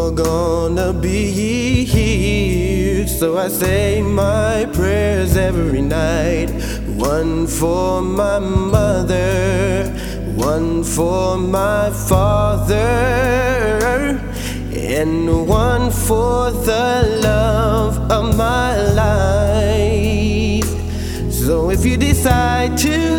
are gonna be here. So I say my prayers every night. One for my mother, one for my father, and one for the love of my life. So if you decide to